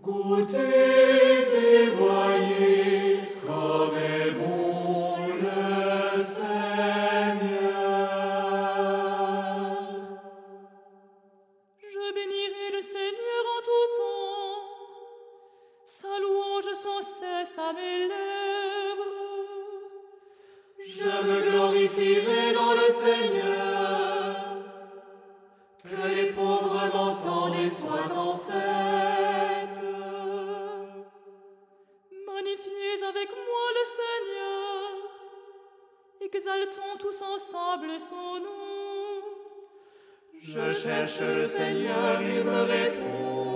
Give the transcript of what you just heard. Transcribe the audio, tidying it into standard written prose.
Goûtez et voyez comme est bon le Seigneur. Je bénirai le Seigneur en tout temps. Sa louange sans cesse à mes lèvres. Je me glorifierai dans le Seigneur. Que les pauvres m'entendent et soient en fête. Magnifiez avec moi le Seigneur. Exaltons tous ensemble son nom. Je cherche le Seigneur, il me répond.